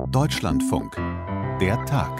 Deutschlandfunk. Der Tag.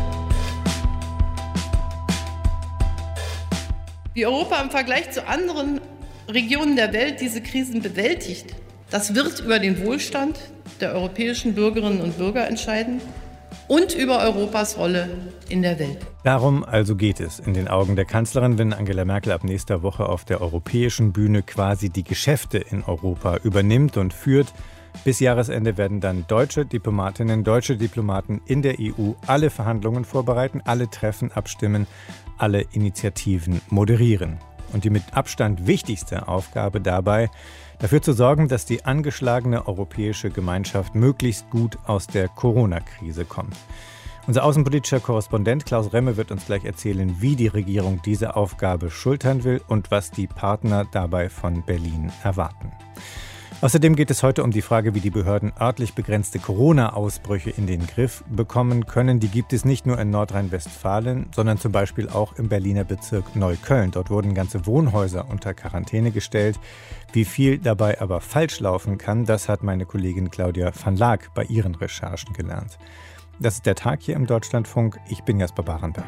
Wie Europa im Vergleich zu anderen Regionen der Welt diese Krisen bewältigt, das wird über den Wohlstand der europäischen Bürgerinnen und Bürger entscheiden und über Europas Rolle in der Welt. Darum also geht es in den Augen der Kanzlerin, wenn Angela Merkel ab nächster Woche auf der europäischen Bühne quasi die Geschäfte in Europa übernimmt und führt. Bis Jahresende werden dann deutsche Diplomatinnen, deutsche Diplomaten in der EU alle Verhandlungen vorbereiten, alle Treffen abstimmen, alle Initiativen moderieren. Und die mit Abstand wichtigste Aufgabe dabei, dafür zu sorgen, dass die angeschlagene europäische Gemeinschaft möglichst gut aus der Corona-Krise kommt. Unser außenpolitischer Korrespondent Klaus Remme wird uns gleich erzählen, wie die Regierung diese Aufgabe schultern will und was die Partner dabei von Berlin erwarten. Außerdem geht es heute um die Frage, wie die Behörden örtlich begrenzte Corona-Ausbrüche in den Griff bekommen können. Die gibt es nicht nur in Nordrhein-Westfalen, sondern zum Beispiel auch im Berliner Bezirk Neukölln. Dort wurden ganze Wohnhäuser unter Quarantäne gestellt. Wie viel dabei aber falsch laufen kann, das hat meine Kollegin Claudia van Laak bei ihren Recherchen gelernt. Das ist der Tag hier im Deutschlandfunk. Ich bin Jasper Barenberg.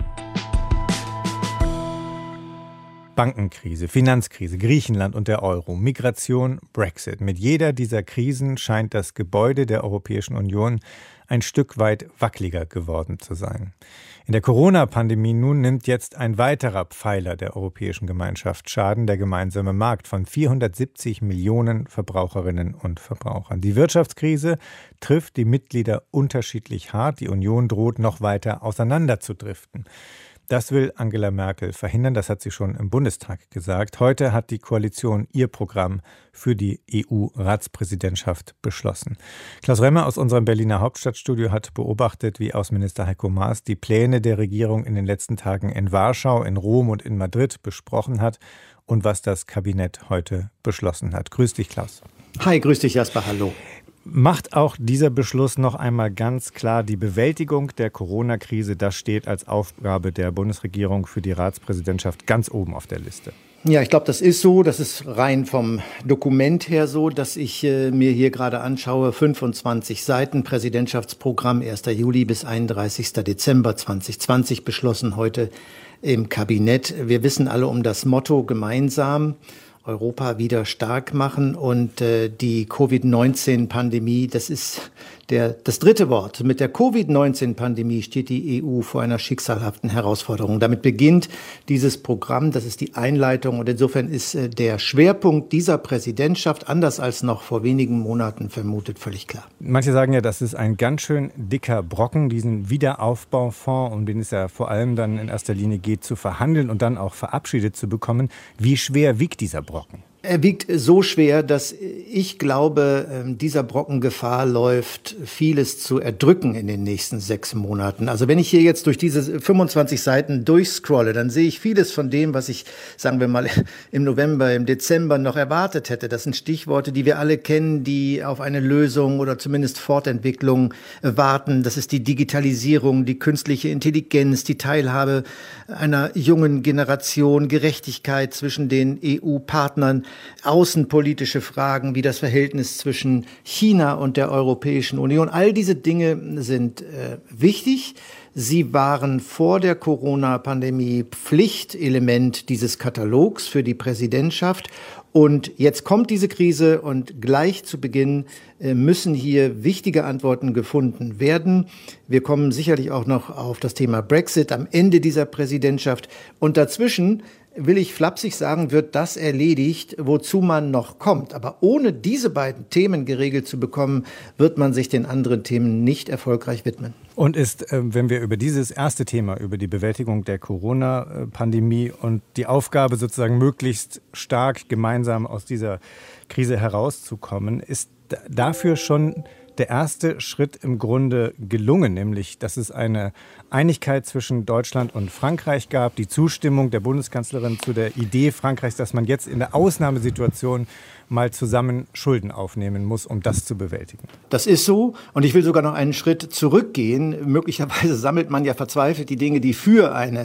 Bankenkrise, Finanzkrise, Griechenland und der Euro, Migration, Brexit. Mit jeder dieser Krisen scheint das Gebäude der Europäischen Union ein Stück weit wackeliger geworden zu sein. In der Corona-Pandemie nun nimmt jetzt ein weiterer Pfeiler der Europäischen Gemeinschaft Schaden, der gemeinsame Markt von 470 Millionen Verbraucherinnen und Verbrauchern. Die Wirtschaftskrise trifft die Mitglieder unterschiedlich hart. Die Union droht noch weiter auseinanderzudriften. Das will Angela Merkel verhindern, das hat sie schon im Bundestag gesagt. Heute hat die Koalition ihr Programm für die EU-Ratspräsidentschaft beschlossen. Klaus Remme aus unserem Berliner Hauptstadtstudio hat beobachtet, wie Außenminister Heiko Maas die Pläne der Regierung in den letzten Tagen in Warschau, in Rom und in Madrid besprochen hat und was das Kabinett heute beschlossen hat. Grüß dich, Klaus. Hi, grüß dich, Jasper, hallo. Macht auch dieser Beschluss noch einmal ganz klar, die Bewältigung der Corona-Krise, das steht als Aufgabe der Bundesregierung für die Ratspräsidentschaft ganz oben auf der Liste. Ja, ich glaube, das ist so. Das ist rein vom Dokument her so, dass ich mir hier gerade anschaue. 25 Seiten Präsidentschaftsprogramm, 1. Juli bis 31. Dezember 2020 beschlossen heute im Kabinett. Wir wissen alle um das Motto gemeinsam. Europa wieder stark machen und die Covid-19-Pandemie, das ist das dritte Wort. Mit der Covid-19-Pandemie steht die EU vor einer schicksalhaften Herausforderung. Damit beginnt dieses Programm, das ist die Einleitung und insofern ist der Schwerpunkt dieser Präsidentschaft, anders als noch vor wenigen Monaten vermutet, völlig klar. Manche sagen ja, das ist ein ganz schön dicker Brocken, diesen Wiederaufbaufonds, um den es ja vor allem dann in erster Linie geht, zu verhandeln und dann auch verabschiedet zu bekommen. Wie schwer wiegt dieser Brocken? Er wiegt so schwer, dass ich glaube, dieser Brocken Gefahr läuft, vieles zu erdrücken in den nächsten 6 Monaten. Also wenn ich hier jetzt durch diese 25 Seiten durchscrolle, dann sehe ich vieles von dem, was ich, sagen wir mal, im November, im Dezember noch erwartet hätte. Das sind Stichworte, die wir alle kennen, die auf eine Lösung oder zumindest Fortentwicklung warten. Das ist die Digitalisierung, die künstliche Intelligenz, die Teilhabe einer jungen Generation, Gerechtigkeit zwischen den EU-Partnern, außenpolitische Fragen wie das Verhältnis zwischen China und der Europäischen Union. All diese Dinge sind wichtig. Sie waren vor der Corona-Pandemie Pflichtelement dieses Katalogs für die Präsidentschaft. Und jetzt kommt diese Krise und gleich zu Beginn müssen hier wichtige Antworten gefunden werden. Wir kommen sicherlich auch noch auf das Thema Brexit am Ende dieser Präsidentschaft. Und dazwischen, will ich flapsig sagen, wird das erledigt, wozu man noch kommt. Aber ohne diese beiden Themen geregelt zu bekommen, wird man sich den anderen Themen nicht erfolgreich widmen. Und ist, wenn wir über dieses erste Thema, über die Bewältigung der Corona-Pandemie und die Aufgabe sozusagen möglichst stark gemeinsam aus dieser Krise herauszukommen, ist dafür schon der erste Schritt im Grunde gelungen, nämlich dass es eine Einigkeit zwischen Deutschland und Frankreich gab, die Zustimmung der Bundeskanzlerin zu der Idee Frankreichs, dass man jetzt in der Ausnahmesituation mal zusammen Schulden aufnehmen muss, um das zu bewältigen. Das ist so und ich will sogar noch einen Schritt zurückgehen. Möglicherweise sammelt man ja verzweifelt die Dinge, die für ein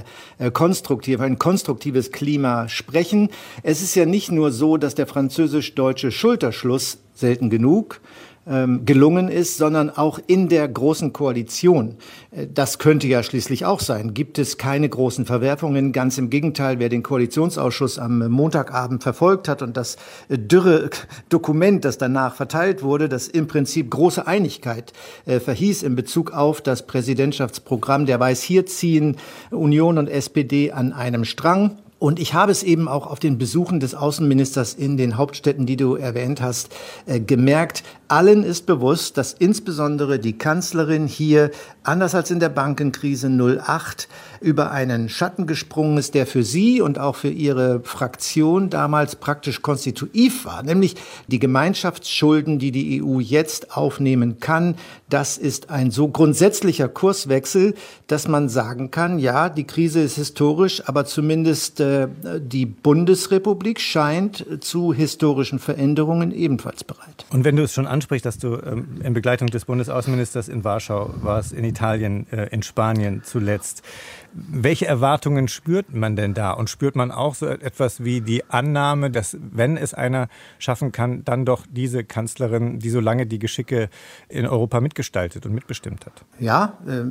konstruktives Klima sprechen. Es ist ja nicht nur so, dass der französisch-deutsche Schulterschluss, selten genug, gelungen ist, sondern auch in der Großen Koalition. Das könnte ja schließlich auch sein. Gibt es keine großen Verwerfungen? Ganz im Gegenteil, wer den Koalitionsausschuss am Montagabend verfolgt hat und das dürre Dokument, das danach verteilt wurde, das im Prinzip große Einigkeit verhieß in Bezug auf das Präsidentschaftsprogramm, der weiß, hier ziehen Union und SPD an einem Strang. Und ich habe es eben auch auf den Besuchen des Außenministers in den Hauptstädten, die du erwähnt hast, gemerkt. Allen ist bewusst, dass insbesondere die Kanzlerin hier, anders als in der Bankenkrise 2008, über einen Schatten gesprungen ist, der für sie und auch für ihre Fraktion damals praktisch konstitutiv war. Nämlich die Gemeinschaftsschulden, die die EU jetzt aufnehmen kann. Das ist ein so grundsätzlicher Kurswechsel, dass man sagen kann, ja, die Krise ist historisch, aber zumindest die Bundesrepublik scheint zu historischen Veränderungen ebenfalls bereit. Und wenn du es schon ansprichst, dass du in Begleitung des Bundesaußenministers in Warschau warst, in Italien, in Spanien zuletzt. Welche Erwartungen spürt man denn da? Und spürt man auch so etwas wie die Annahme, dass, wenn es einer schaffen kann, dann doch diese Kanzlerin, die so lange die Geschicke in Europa mitgestaltet und mitbestimmt hat? Ja,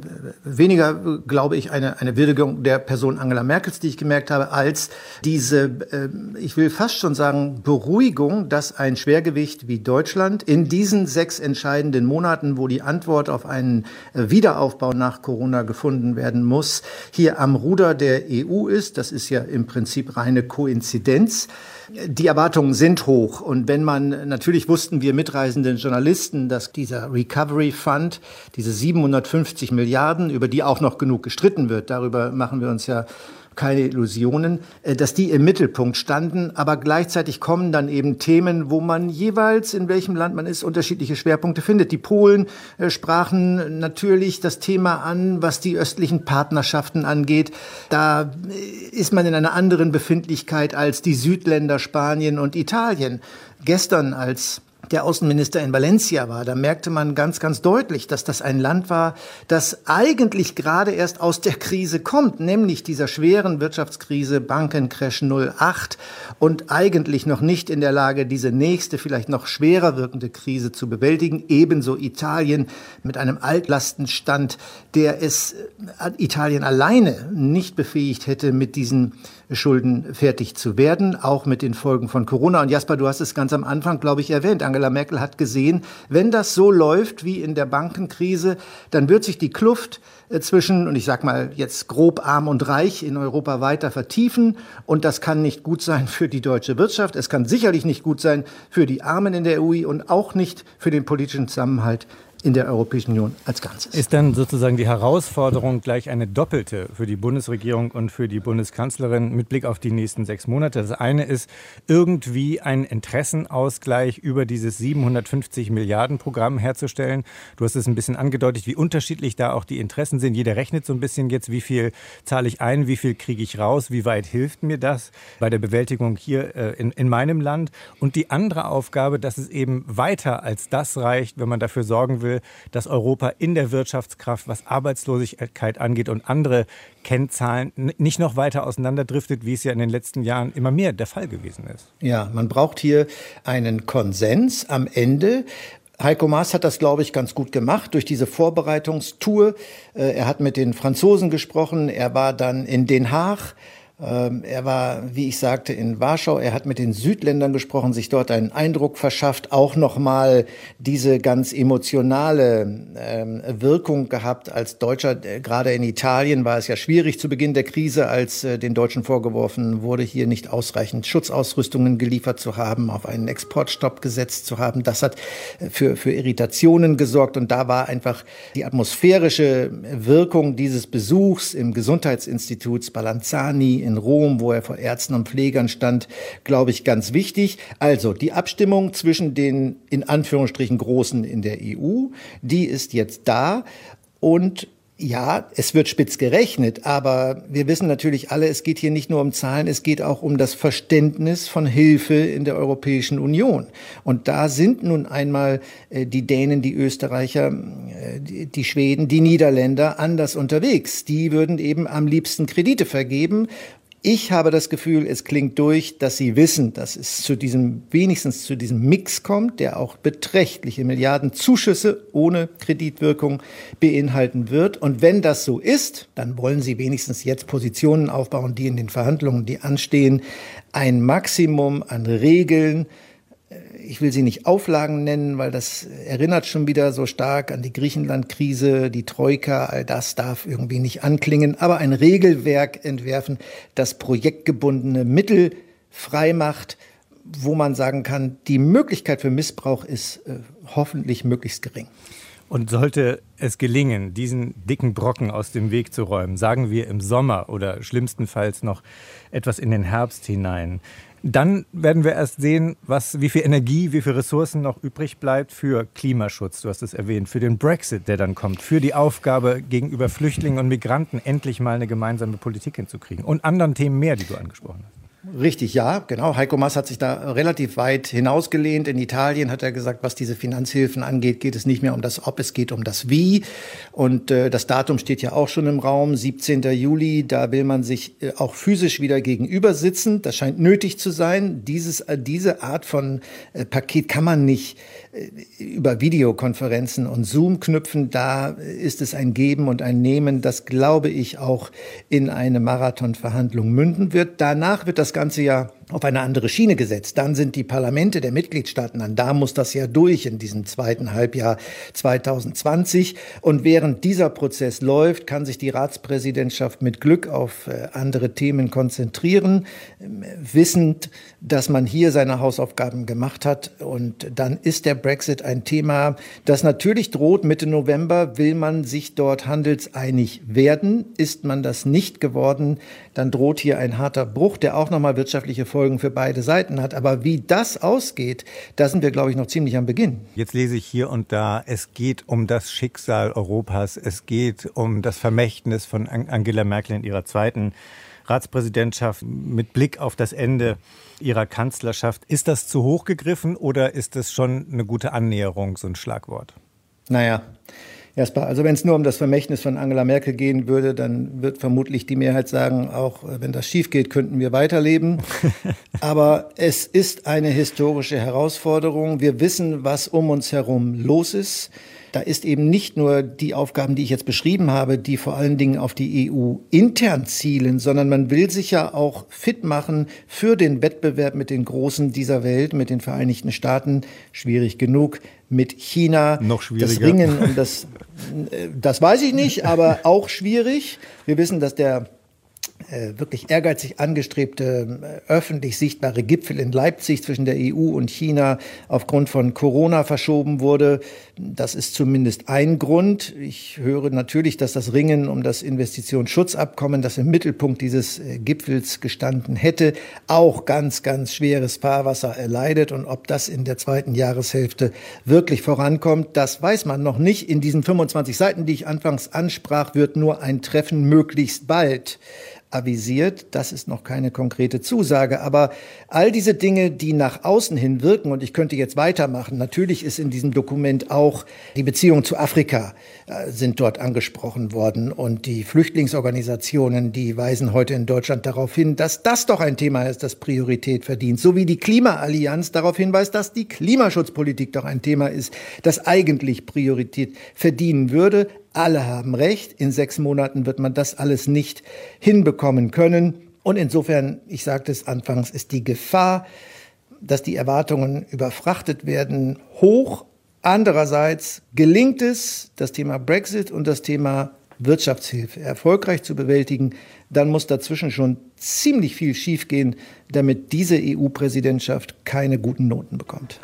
weniger, glaube ich, eine Würdigung der Person Angela Merkels, die ich gemerkt habe, als diese, ich will fast schon sagen, Beruhigung, dass ein Schwergewicht wie Deutschland in diesen 6 entscheidenden Monaten, wo die Antwort auf einen Wiederaufbau nach Corona gefunden werden muss, hier am Ruder der EU ist. Das ist ja im Prinzip reine Koinzidenz. Die Erwartungen sind hoch. Und wenn man, natürlich wussten wir mitreisenden Journalisten, dass dieser Recovery Fund, diese 750 Milliarden, über die auch noch genug gestritten wird, darüber machen wir uns ja keine Illusionen, dass die im Mittelpunkt standen. Aber gleichzeitig kommen dann eben Themen, wo man jeweils, in welchem Land man ist, unterschiedliche Schwerpunkte findet. Die Polen sprachen natürlich das Thema an, was die östlichen Partnerschaften angeht. Da ist man in einer anderen Befindlichkeit als die Südländer Spanien und Italien. Gestern, als der Außenminister in Valencia war, da merkte man ganz, ganz deutlich, dass das ein Land war, das eigentlich gerade erst aus der Krise kommt, nämlich dieser schweren Wirtschaftskrise, Bankencrash 2008 und eigentlich noch nicht in der Lage, diese nächste, vielleicht noch schwerer wirkende Krise zu bewältigen. Ebenso Italien mit einem Altlastenstand, der es Italien alleine nicht befähigt hätte, mit diesen Schulden fertig zu werden, auch mit den Folgen von Corona. Und Jasper, du hast es ganz am Anfang, glaube ich, erwähnt. Angela Merkel hat gesehen, wenn das so läuft wie in der Bankenkrise, dann wird sich die Kluft zwischen, und ich sag mal jetzt grob arm und reich in Europa weiter vertiefen. Und das kann nicht gut sein für die deutsche Wirtschaft. Es kann sicherlich nicht gut sein für die Armen in der EU und auch nicht für den politischen Zusammenhalt in der Europäischen Union als Ganzes. Ist dann sozusagen die Herausforderung gleich eine doppelte für die Bundesregierung und für die Bundeskanzlerin mit Blick auf die nächsten 6 Monate? Das eine ist irgendwie einen Interessenausgleich über dieses 750 Milliarden Programm herzustellen. Du hast es ein bisschen angedeutet, wie unterschiedlich da auch die Interessen sind. Jeder rechnet so ein bisschen jetzt, wie viel zahle ich ein, wie viel kriege ich raus, wie weit hilft mir das bei der Bewältigung hier in meinem Land. Und die andere Aufgabe, dass es eben weiter als das reicht, wenn man dafür sorgen will, dass Europa in der Wirtschaftskraft, was Arbeitslosigkeit angeht und andere Kennzahlen, nicht noch weiter auseinanderdriftet, wie es ja in den letzten Jahren immer mehr der Fall gewesen ist. Ja, man braucht hier einen Konsens am Ende. Heiko Maas hat das, glaube ich, ganz gut gemacht durch diese Vorbereitungstour. Er hat mit den Franzosen gesprochen, er war dann in Den Haag. Er war, wie ich sagte, in Warschau. Er hat mit den Südländern gesprochen, sich dort einen Eindruck verschafft, auch nochmal diese ganz emotionale Wirkung gehabt als Deutscher. Gerade in Italien war es ja schwierig zu Beginn der Krise, als den Deutschen vorgeworfen wurde, hier nicht ausreichend Schutzausrüstungen geliefert zu haben, auf einen Exportstopp gesetzt zu haben. Das hat für Irritationen gesorgt. Und da war einfach die atmosphärische Wirkung dieses Besuchs im Gesundheitsinstitut Spallanzani in Rom, wo er vor Ärzten und Pflegern stand, glaube ich, ganz wichtig. Also die Abstimmung zwischen den in Anführungsstrichen Großen in der EU, die ist jetzt da. Und ja, es wird spitz gerechnet, aber wir wissen natürlich alle, es geht hier nicht nur um Zahlen, es geht auch um das Verständnis von Hilfe in der Europäischen Union. Und da sind nun einmal die Dänen, die Österreicher, die Schweden, die Niederländer anders unterwegs. Die würden eben am liebsten Kredite vergeben. Ich habe das Gefühl, es klingt durch, dass sie wissen, dass es wenigstens zu diesem Mix kommt, der auch beträchtliche Milliardenzuschüsse ohne Kreditwirkung beinhalten wird. Und wenn das so ist, dann wollen sie wenigstens jetzt Positionen aufbauen, die in den Verhandlungen, die anstehen, ein Maximum an Regeln, ich will sie nicht Auflagen nennen, weil das erinnert schon wieder so stark an die Griechenland-Krise, die Troika, all das darf irgendwie nicht anklingen, aber ein Regelwerk entwerfen, das projektgebundene Mittel frei macht, wo man sagen kann, die Möglichkeit für Missbrauch ist hoffentlich möglichst gering. Und sollte es gelingen, diesen dicken Brocken aus dem Weg zu räumen, sagen wir im Sommer oder schlimmstenfalls noch etwas in den Herbst hinein, dann werden wir erst sehen, wie viel Energie, wie viel Ressourcen noch übrig bleibt für Klimaschutz, du hast es erwähnt, für den Brexit, der dann kommt, für die Aufgabe, gegenüber Flüchtlingen und Migranten endlich mal eine gemeinsame Politik hinzukriegen und anderen Themen mehr, die du angesprochen hast. Richtig, ja, genau. Heiko Maas hat sich da relativ weit hinausgelehnt. In Italien hat er gesagt, was diese Finanzhilfen angeht, geht es nicht mehr um das Ob, es geht um das Wie. Und das Datum steht ja auch schon im Raum, 17. Juli. Da will man sich auch physisch wieder gegenüber sitzen. Das scheint nötig zu sein. Diese Art von Paket kann man nicht über Videokonferenzen und Zoom knüpfen. Da ist es ein Geben und ein Nehmen, das, glaube ich, auch in eine Marathonverhandlung münden wird. Danach wird das Ganze ja auf eine andere Schiene gesetzt. Dann sind die Parlamente der Mitgliedstaaten an. Da muss das ja durch in diesem zweiten Halbjahr 2020. Und während dieser Prozess läuft, kann sich die Ratspräsidentschaft mit Glück auf andere Themen konzentrieren, wissend, dass man hier seine Hausaufgaben gemacht hat. Und dann ist der Brexit ein Thema, das natürlich droht. Mitte November will man sich dort handelseinig werden. Ist man das nicht geworden, dann droht hier ein harter Bruch, der auch nochmal wirtschaftliche Folgen für beide Seiten hat. Aber wie das ausgeht, da sind wir, glaube ich, noch ziemlich am Beginn. Jetzt lese ich hier und da, es geht um das Schicksal Europas, es geht um das Vermächtnis von Angela Merkel in ihrer zweiten Ratspräsidentschaft mit Blick auf das Ende ihrer Kanzlerschaft. Ist das zu hoch gegriffen oder ist das schon eine gute Annäherung, so ein Schlagwort? Naja, erstmal, also wenn es nur um das Vermächtnis von Angela Merkel gehen würde, dann wird vermutlich die Mehrheit sagen, auch wenn das schief geht, könnten wir weiterleben. Aber es ist eine historische Herausforderung. Wir wissen, was um uns herum los ist. Da ist eben nicht nur die Aufgaben, die ich jetzt beschrieben habe, die vor allen Dingen auf die EU intern zielen, sondern man will sich ja auch fit machen für den Wettbewerb mit den Großen dieser Welt, mit den Vereinigten Staaten, schwierig genug, mit China. Noch schwieriger. Das Ringen um das weiß ich nicht, aber auch schwierig. Wir wissen, dass der wirklich ehrgeizig angestrebte, öffentlich sichtbare Gipfel in Leipzig zwischen der EU und China aufgrund von Corona verschoben wurde. Das ist zumindest ein Grund. Ich höre natürlich, dass das Ringen um das Investitionsschutzabkommen, das im Mittelpunkt dieses Gipfels gestanden hätte, auch ganz, ganz schweres Fahrwasser erleidet. Und ob das in der zweiten Jahreshälfte wirklich vorankommt, das weiß man noch nicht. In diesen 25 Seiten, die ich anfangs ansprach, wird nur ein Treffen möglichst bald avisiert. Das ist noch keine konkrete Zusage. Aber all diese Dinge, die nach außen hin wirken, und ich könnte jetzt weitermachen, natürlich ist in diesem Dokument auch die Beziehung zu Afrika sind dort angesprochen worden. Und die Flüchtlingsorganisationen, die weisen heute in Deutschland darauf hin, dass das doch ein Thema ist, das Priorität verdient. So wie die Klimaallianz darauf hinweist, dass die Klimaschutzpolitik doch ein Thema ist, das eigentlich Priorität verdienen würde. Alle haben recht. In 6 Monaten wird man das alles nicht hinbekommen können. Und insofern, ich sagte es anfangs, ist die Gefahr, dass die Erwartungen überfrachtet werden, hoch. Andererseits gelingt es, das Thema Brexit und das Thema Wirtschaftshilfe erfolgreich zu bewältigen, dann muss dazwischen schon ziemlich viel schiefgehen, damit diese EU-Präsidentschaft keine guten Noten bekommt.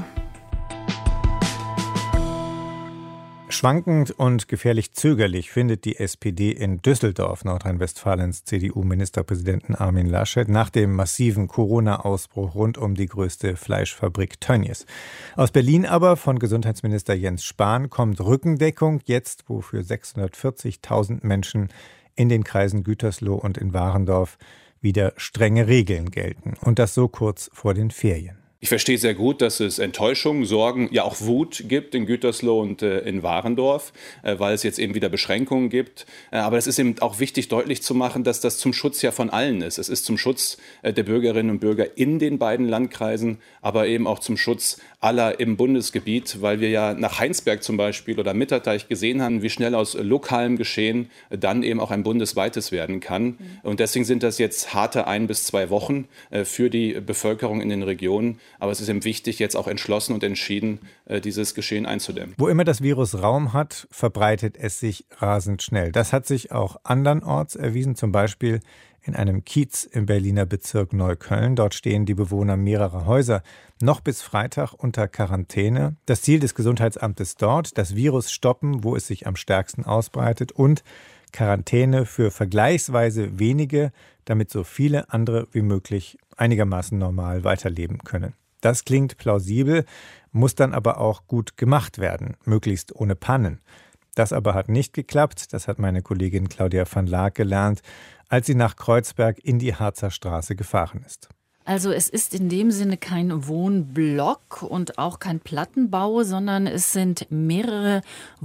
Schwankend und gefährlich zögerlich findet die SPD in Düsseldorf Nordrhein-Westfalens CDU-Ministerpräsidenten Armin Laschet nach dem massiven Corona-Ausbruch rund um die größte Fleischfabrik Tönnies. Aus Berlin aber von Gesundheitsminister Jens Spahn kommt Rückendeckung jetzt, wo für 640.000 Menschen in den Kreisen Gütersloh und in Warendorf wieder strenge Regeln gelten. Und das so kurz vor den Ferien. Ich verstehe sehr gut, dass es Enttäuschung, Sorgen, ja auch Wut gibt in Gütersloh und in Warendorf, weil es jetzt eben wieder Beschränkungen gibt. Aber es ist eben auch wichtig, deutlich zu machen, dass das zum Schutz ja von allen ist. Es ist zum Schutz der Bürgerinnen und Bürger in den beiden Landkreisen, aber eben auch zum Schutz aller im Bundesgebiet, weil wir ja nach Heinsberg zum Beispiel oder Mitterteich gesehen haben, wie schnell aus lokalem Geschehen dann eben auch ein bundesweites werden kann. Und deswegen sind das jetzt harte 1 bis 2 Wochen für die Bevölkerung in den Regionen. Aber es ist eben wichtig, jetzt auch entschlossen und entschieden, dieses Geschehen einzudämmen. Wo immer das Virus Raum hat, verbreitet es sich rasend schnell. Das hat sich auch andernorts erwiesen, zum Beispiel in einem Kiez im Berliner Bezirk Neukölln. Dort stehen die Bewohner mehrerer Häuser noch bis Freitag unter Quarantäne. Das Ziel des Gesundheitsamtes dort, das Virus stoppen, wo es sich am stärksten ausbreitet, und Quarantäne für vergleichsweise wenige, damit so viele andere wie möglich einigermaßen normal weiterleben können. Das klingt plausibel, muss dann aber auch gut gemacht werden, möglichst ohne Pannen. Das aber hat nicht geklappt, das hat meine Kollegin Claudia van Laak gelernt, als sie nach Kreuzberg in die Harzer Straße gefahren ist. Also es ist in dem Sinne kein Wohnblock und auch kein Plattenbau, sondern es sind mehrere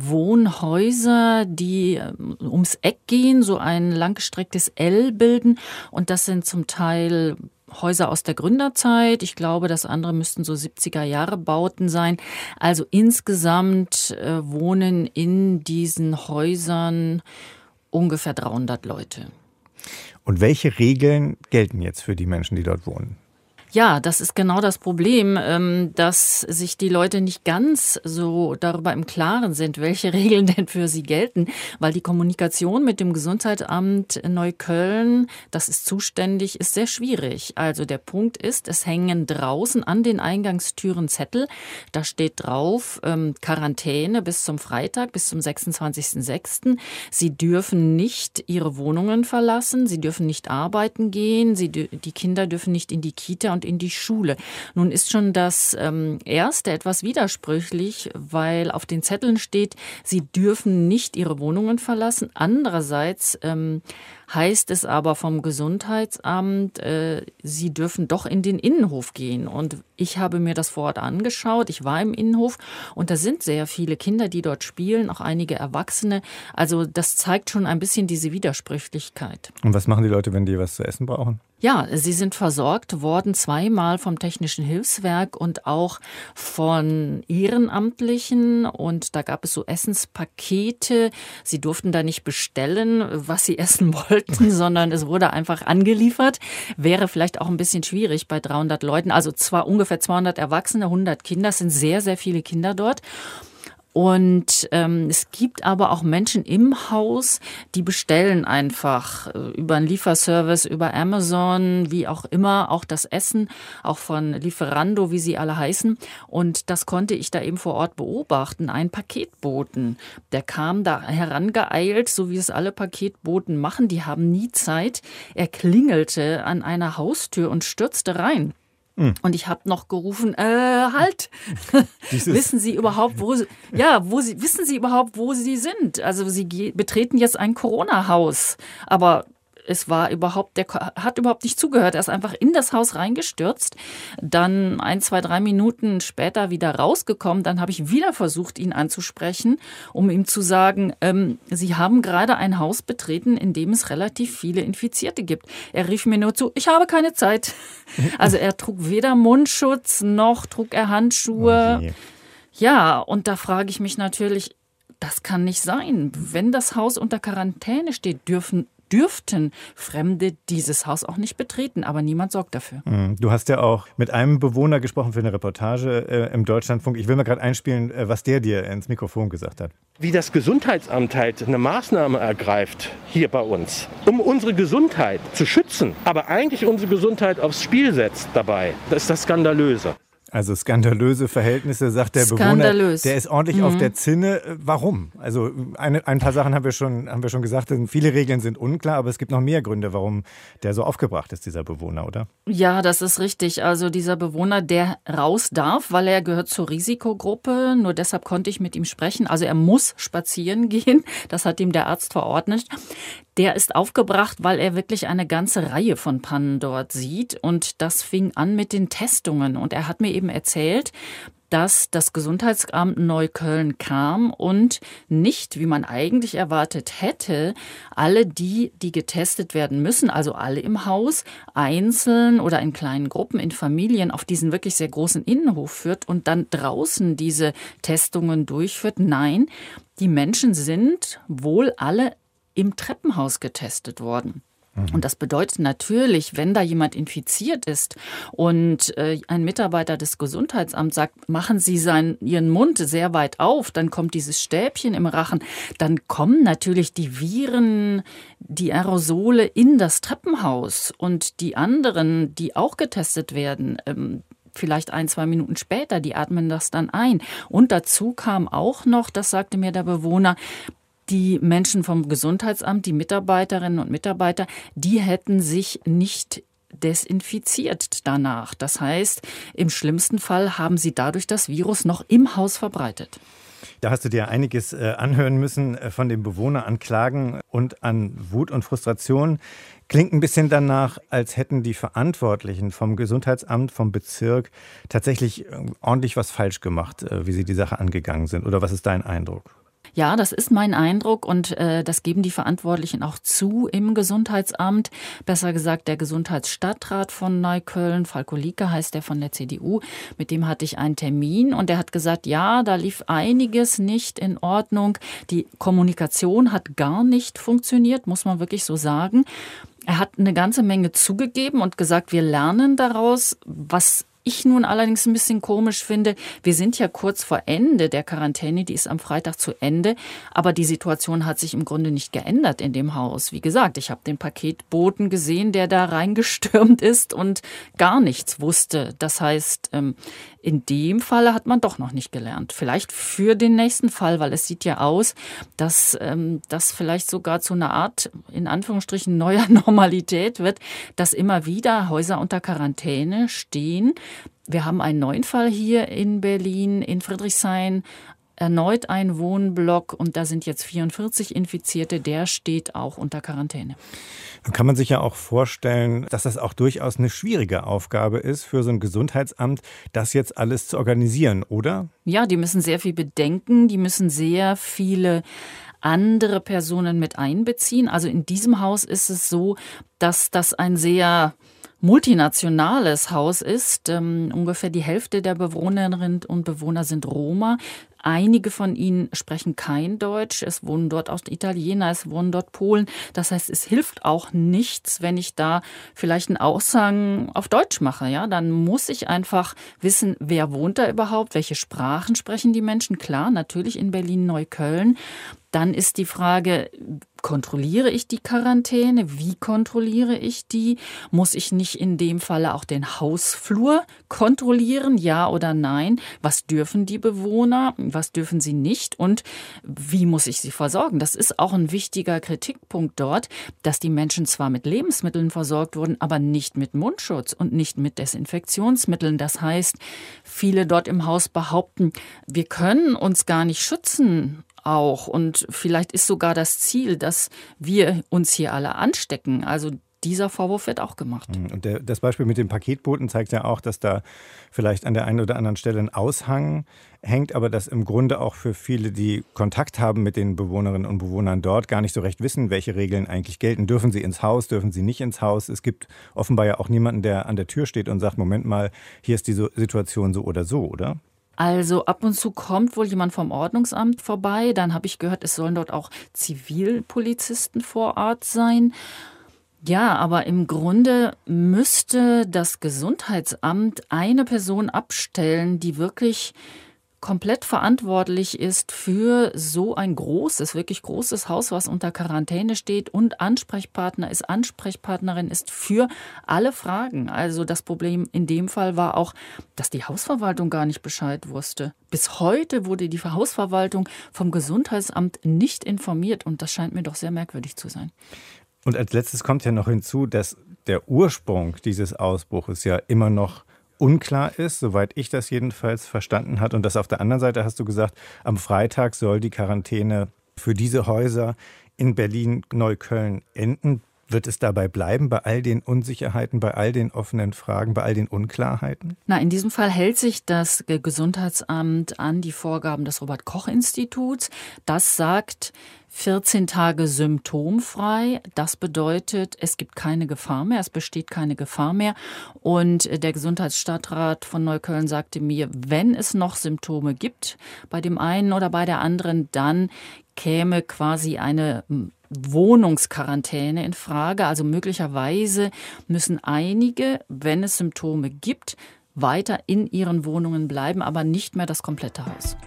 Wohnhäuser, die ums Eck gehen, so ein langgestrecktes L bilden. Und das sind zum Teil Häuser aus der Gründerzeit. Ich glaube, das andere müssten so 70er-Jahre-Bauten sein. Also insgesamt wohnen in diesen Häusern ungefähr 300 Leute. Und welche Regeln gelten jetzt für die Menschen, die dort wohnen? Ja, das ist genau das Problem, dass sich die Leute nicht ganz so darüber im Klaren sind, welche Regeln denn für sie gelten, weil die Kommunikation mit dem Gesundheitsamt in Neukölln, das ist zuständig, ist sehr schwierig. Also der Punkt ist, es hängen draußen an den Eingangstüren Zettel, da steht drauf, Quarantäne bis zum Freitag, bis zum 26.06. Sie dürfen nicht ihre Wohnungen verlassen, sie dürfen nicht arbeiten gehen, die Kinder dürfen nicht in die Kita und in die Schule. Nun ist schon das Erste etwas widersprüchlich, weil auf den Zetteln steht, sie dürfen nicht ihre Wohnungen verlassen. Andererseits heißt es aber vom Gesundheitsamt, sie dürfen doch in den Innenhof gehen. Und ich habe mir das vor Ort angeschaut. Ich war im Innenhof und da sind sehr viele Kinder, die dort spielen, auch einige Erwachsene. Also das zeigt schon ein bisschen diese Widersprüchlichkeit. Und was machen die Leute, wenn die was zu essen brauchen? Ja, sie sind versorgt worden, 2-mal vom Technischen Hilfswerk und auch von Ehrenamtlichen. Und da gab es so Essenspakete. Sie durften da nicht bestellen, was sie essen wollten, sondern es wurde einfach angeliefert. Wäre vielleicht auch ein bisschen schwierig bei 300 Leuten. Also zwar ungefähr 200 Erwachsene, 100 Kinder. Es sind sehr, sehr viele Kinder dort. Und es gibt aber auch Menschen im Haus, die bestellen einfach über einen Lieferservice, über Amazon, wie auch immer, auch das Essen, auch von Lieferando, wie sie alle heißen. Und das konnte ich da eben vor Ort beobachten. Ein Paketboten, der kam da herangeeilt, so wie es alle Paketboten machen. Die haben nie Zeit. Er klingelte an einer Haustür und stürzte rein. Und ich habe noch gerufen, halt! Wissen Sie überhaupt, wissen Sie überhaupt, wo Sie sind? Also Sie betreten jetzt ein Corona-Haus. Aber es war der hat überhaupt nicht zugehört. Er ist einfach in das Haus reingestürzt. Dann 1, 2, 3 Minuten später wieder rausgekommen. Dann habe ich wieder versucht, ihn anzusprechen, um ihm zu sagen, Sie haben gerade ein Haus betreten, in dem es relativ viele Infizierte gibt. Er rief mir nur zu, ich habe keine Zeit. Also er trug weder Mundschutz, noch trug er Handschuhe. Okay. Ja, und da frage ich mich natürlich, das kann nicht sein. Wenn das Haus unter Quarantäne steht, dürften Fremde dieses Haus auch nicht betreten, aber niemand sorgt dafür. Du hast ja auch mit einem Bewohner gesprochen für eine Reportage im Deutschlandfunk. Ich will mal gerade einspielen, was der dir ins Mikrofon gesagt hat. Wie das Gesundheitsamt halt eine Maßnahme ergreift hier bei uns, um unsere Gesundheit zu schützen, aber eigentlich unsere Gesundheit aufs Spiel setzt dabei. Das ist das Skandalöse. Also skandalöse Verhältnisse, sagt der Bewohner. Der ist ordentlich auf der Zinne. Warum? Also ein paar Sachen haben wir schon gesagt. Viele Regeln sind unklar, aber es gibt noch mehr Gründe, warum der so aufgebracht ist, dieser Bewohner, oder? Ja, das ist richtig. Also dieser Bewohner, der raus darf, weil er gehört zur Risikogruppe. Nur deshalb konnte ich mit ihm sprechen. Also er muss spazieren gehen. Das hat ihm der Arzt verordnet. Der ist aufgebracht, weil er wirklich eine ganze Reihe von Pannen dort sieht. Und das fing an mit den Testungen. Und er hat mir eben erzählt, dass das Gesundheitsamt Neukölln kam und nicht, wie man eigentlich erwartet hätte, alle die getestet werden müssen, also alle im Haus, einzeln oder in kleinen Gruppen, in Familien, auf diesen wirklich sehr großen Innenhof führt und dann draußen diese Testungen durchführt. Nein, die Menschen sind wohl alle im Treppenhaus getestet worden. Und das bedeutet natürlich, wenn da jemand infiziert ist und ein Mitarbeiter des Gesundheitsamts sagt, machen Sie Ihren Mund sehr weit auf, dann kommt dieses Stäbchen im Rachen, dann kommen natürlich die Viren, die Aerosole in das Treppenhaus und die anderen, die auch getestet werden, vielleicht 1-2 Minuten später, die atmen das dann ein. Und dazu kam auch noch, das sagte mir der Bewohner, die Menschen vom Gesundheitsamt, die Mitarbeiterinnen und Mitarbeiter, die hätten sich nicht desinfiziert danach. Das heißt, im schlimmsten Fall haben sie dadurch das Virus noch im Haus verbreitet. Da hast du dir einiges anhören müssen von den Bewohnern an Klagen und an Wut und Frustration. Klingt ein bisschen danach, als hätten die Verantwortlichen vom Gesundheitsamt, vom Bezirk tatsächlich ordentlich was falsch gemacht, wie sie die Sache angegangen sind. Oder was ist dein Eindruck? Ja, das ist mein Eindruck und das geben die Verantwortlichen auch zu im Gesundheitsamt. Besser gesagt, der Gesundheitsstadtrat von Neukölln, Falko Lieke heißt der von der CDU, mit dem hatte ich einen Termin und der hat gesagt, ja, da lief einiges nicht in Ordnung. Die Kommunikation hat gar nicht funktioniert, muss man wirklich so sagen. Er hat eine ganze Menge zugegeben und gesagt, wir lernen daraus, was ich nun allerdings ein bisschen komisch finde, wir sind ja kurz vor Ende der Quarantäne, die ist am Freitag zu Ende, aber die Situation hat sich im Grunde nicht geändert in dem Haus. Wie gesagt, ich habe den Paketboten gesehen, der da reingestürmt ist und gar nichts wusste. Das heißt, in dem Falle hat man doch noch nicht gelernt. Vielleicht für den nächsten Fall, weil es sieht ja aus, dass das vielleicht sogar zu einer Art, in Anführungsstrichen, neuer Normalität wird, dass immer wieder Häuser unter Quarantäne stehen. Wir haben einen neuen Fall hier in Berlin, in Friedrichshain, erneut ein Wohnblock und da sind jetzt 44 Infizierte, der steht auch unter Quarantäne. Dann kann man sich ja auch vorstellen, dass das auch durchaus eine schwierige Aufgabe ist für so ein Gesundheitsamt, das jetzt alles zu organisieren, oder? Ja, die müssen sehr viel bedenken, die müssen sehr viele andere Personen mit einbeziehen. Also in diesem Haus ist es so, dass das ein sehr multinationales Haus ist. Ungefähr die Hälfte der Bewohnerinnen und Bewohner sind Roma. Einige von ihnen sprechen kein Deutsch. Es wohnen dort auch Italiener, es wohnen dort Polen. Das heißt, es hilft auch nichts, wenn ich da vielleicht einen Aushang auf Deutsch mache. Ja, dann muss ich einfach wissen, wer wohnt da überhaupt, welche Sprachen sprechen die Menschen. Klar, natürlich in Berlin-Neukölln. Dann ist die Frage, kontrolliere ich die Quarantäne? Wie kontrolliere ich die? Muss ich nicht in dem Falle auch den Hausflur kontrollieren? Ja oder nein? Was dürfen die Bewohner? Was dürfen sie nicht? Und wie muss ich sie versorgen? Das ist auch ein wichtiger Kritikpunkt dort, dass die Menschen zwar mit Lebensmitteln versorgt wurden, aber nicht mit Mundschutz und nicht mit Desinfektionsmitteln. Das heißt, viele dort im Haus behaupten, wir können uns gar nicht schützen. Auch. Und vielleicht ist sogar das Ziel, dass wir uns hier alle anstecken. Also dieser Vorwurf wird auch gemacht. Und das Beispiel mit dem Paketboten zeigt ja auch, dass da vielleicht an der einen oder anderen Stelle ein Aushang hängt, aber dass im Grunde auch für viele, die Kontakt haben mit den Bewohnerinnen und Bewohnern dort, gar nicht so recht wissen, welche Regeln eigentlich gelten. Dürfen sie ins Haus, dürfen sie nicht ins Haus? Es gibt offenbar ja auch niemanden, der an der Tür steht und sagt, Moment mal, hier ist die Situation so, oder? Also ab und zu kommt wohl jemand vom Ordnungsamt vorbei. Dann habe ich gehört, es sollen dort auch Zivilpolizisten vor Ort sein. Ja, aber im Grunde müsste das Gesundheitsamt eine Person abstellen, die wirklich komplett verantwortlich ist für so ein wirklich großes Haus, was unter Quarantäne steht und Ansprechpartnerin ist für alle Fragen. Also das Problem in dem Fall war auch, dass die Hausverwaltung gar nicht Bescheid wusste. Bis heute wurde die Hausverwaltung vom Gesundheitsamt nicht informiert und das scheint mir doch sehr merkwürdig zu sein. Und als letztes kommt ja noch hinzu, dass der Ursprung dieses Ausbruches ja immer noch unklar ist, soweit ich das jedenfalls verstanden habe. Und das auf der anderen Seite hast du gesagt, am Freitag soll die Quarantäne für diese Häuser in Berlin-Neukölln enden? Wird es dabei bleiben, bei all den Unsicherheiten, bei all den offenen Fragen, bei all den Unklarheiten? Na, in diesem Fall hält sich das Gesundheitsamt an die Vorgaben des Robert-Koch-Instituts. Das sagt 14 Tage symptomfrei. Das bedeutet, es gibt keine Gefahr mehr, es besteht keine Gefahr mehr. Und der Gesundheitsstadtrat von Neukölln sagte mir, wenn es noch Symptome gibt, bei dem einen oder bei der anderen, dann käme quasi eine Wohnungsquarantäne in Frage. Also möglicherweise müssen einige, wenn es Symptome gibt, weiter in ihren Wohnungen bleiben, aber nicht mehr das komplette Haus.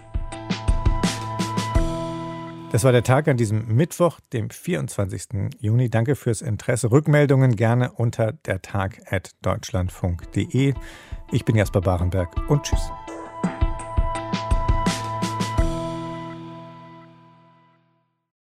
Das war der Tag an diesem Mittwoch, dem 24. Juni. Danke fürs Interesse. Rückmeldungen gerne unter dertag@deutschlandfunk.de. Ich bin Jasper Barenberg und tschüss.